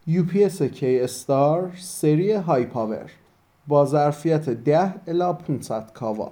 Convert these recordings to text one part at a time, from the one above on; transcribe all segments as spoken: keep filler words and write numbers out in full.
یو پی اس کی استار سری های پاور با ظرفیت ده الی پانصد کاوا.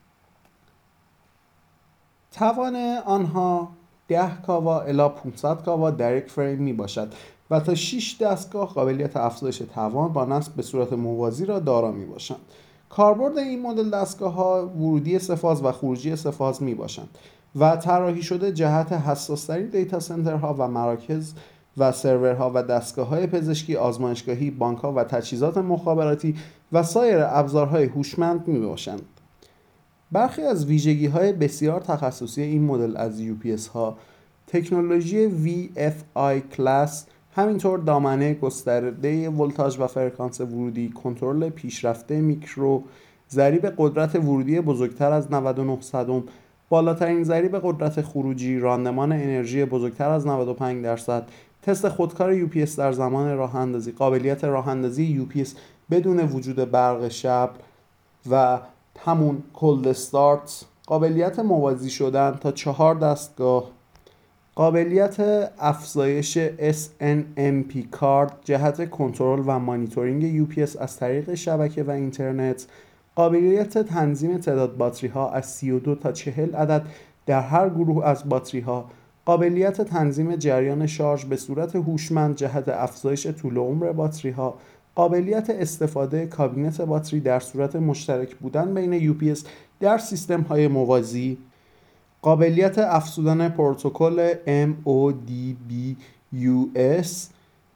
توان آنها ده کاوا الی پانصد کاوا در یک فریم می باشد و تا شش دستگاه قابلیت افزایش توان با نصب به صورت موازی را دارا می باشند. کاربرد این مدل دستگاه ها ورودی سه فاز و خروجی سه فاز می باشند و طراحی شده جهت حساس‌ترین دیتا سنترها و مراکز و سرورها و دستگاه‌های پزشکی، آزمایشگاهی، بانک‌ها و تجهیزات مخابراتی و سایر ابزارهای هوشمند می‌باشند. برخی از ویژگی‌های بسیار تخصصی این مدل از یو پی اس ها تکنولوژی وی اف آی کلاس، همینطور دامنه گسترده ولتاژ و فرکانس ورودی، کنترل پیشرفته میکرو، ضریب قدرت ورودی بزرگتر از نود و نه صدم، بالاترین ضریب قدرت خروجی، راندمان انرژی بزرگتر از نود و پنج درصد، تست خودکار یو پی اس در زمان راه اندازی، قابلیت راه اندازی یو پی اس بدون وجود برق شب و همون کولد استارت، قابلیت موازی شدن تا چهار دستگاه، قابلیت افزایش اس ان ام پی کارت جهت کنترل و مانیتورینگ یو پی اس از طریق شبکه و اینترنت، قابلیت تنظیم تعداد باتری ها از سی و دو تا چهل عدد در هر گروه از باتری ها، قابلیت تنظیم جریان شارژ به صورت هوشمند جهت افزایش طول عمر باتری ها، قابلیت استفاده کابینت باتری در صورت مشترک بودن بین یو پی اس در سیستم های موازی، قابلیت افزودن پروتکل ام او دی بی یو اس،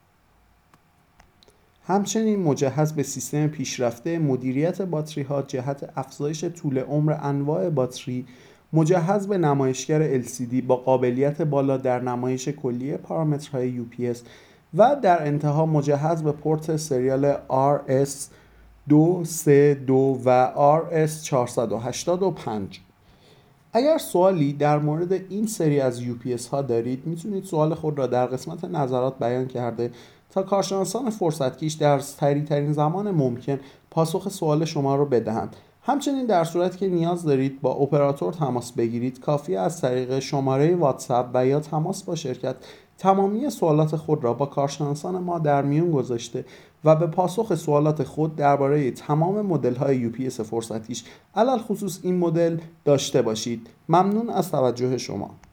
همچنین مجهز به سیستم پیشرفته مدیریت باتری ها جهت افزایش طول عمر انواع باتری، مجهز به نمایشگر ال سی دی با قابلیت بالا در نمایش کلیه پارامترهای یو پی اس و در انتها مجهز به پورت سریال آر اس دویست و سی و دو و آر اس چهارصد و هشتاد و پنج. اگر سوالی در مورد این سری از یو پی اس ها دارید، میتونید سوال خود را در قسمت نظرات بیان کرده تا کارشناسان فرصتکش در سریع ترین زمان ممکن پاسخ سوال شما را بدهند. همچنین در صورتی که نیاز دارید با اپراتور تماس بگیرید، کافیه از طریق شماره واتساپ و یا تماس با شرکت تمامی سوالات خود را با کارشناسان ما در میون گذاشته و به پاسخ سوالات خود درباره تمام مدل‌های یو پی اس فرصتیش، علل خصوص این مدل، داشته باشید. ممنون از توجه شما.